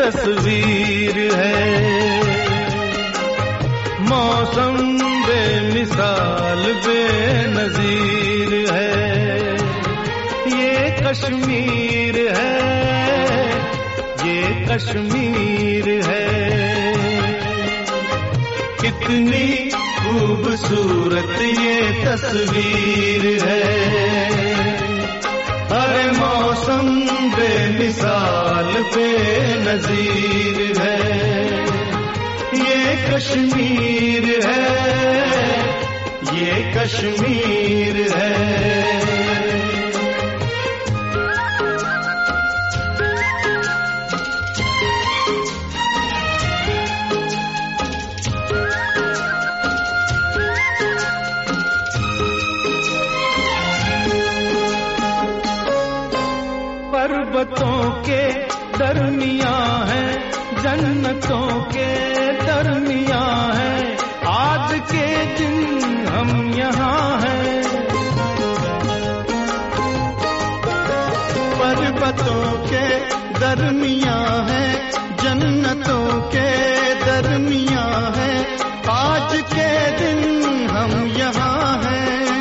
तस्वीर है। मौसम बेमिसाल बेनजीर है, ये कश्मीर है, ये कश्मीर है। कितनी खूबसूरत ये तस्वीर है। अरे मौसम बेमिसाल बेनजीर है, ये कश्मीर है, ये कश्मीर है। पर्वतों के दरमियां है, जन्नतों के दरमियां है, आज के दिन हम यहाँ हैं। पर्वतों के दरमियां है, जन्नतों के दरमियां है, आज के दिन हम यहाँ हैं।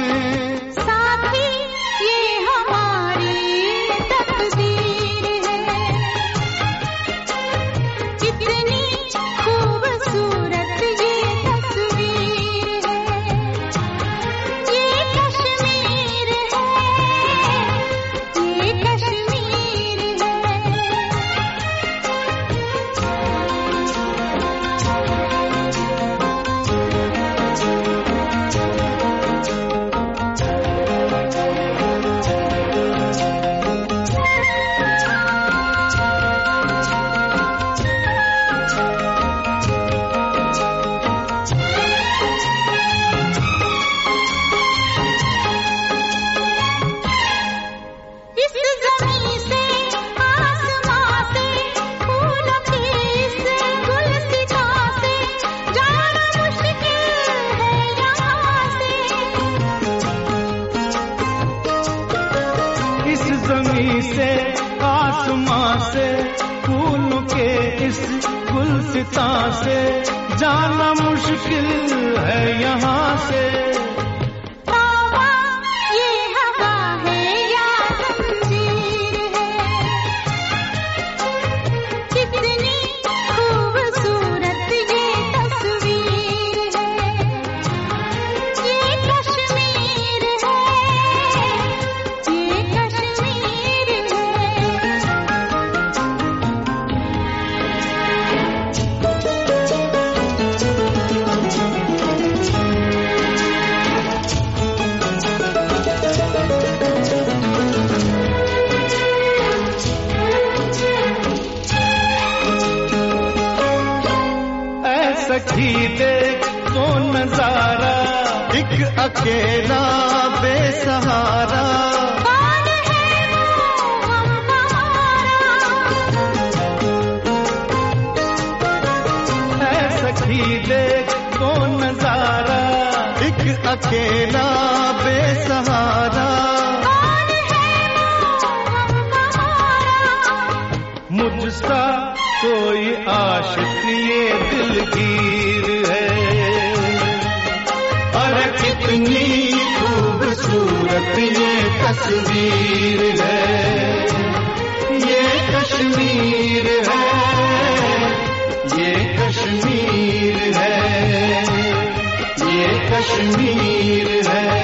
ज़मीं से आसमां से फूलों के इस गुलसितां से जाना मुश्किल है यहाँ से। ये हवा है या ज़ंजीर है, कितनी खूबसूरत ये तस्वीर है, ये कश्मीर है, ये कश्मीर है। सखी देख तो नजारा, एक अकेला बेसहारा, कौन है वो हमारा? है सखी देख तो नजारा, एक अकेला बेसहारा, कौन है वो हमारा? मुझसा कोई आशिक ये दिलगीर है। अरे कितनी खूबसूरत ये तस्वीर है, ये कश्मीर है, ये कश्मीर है, ये कश्मीर है।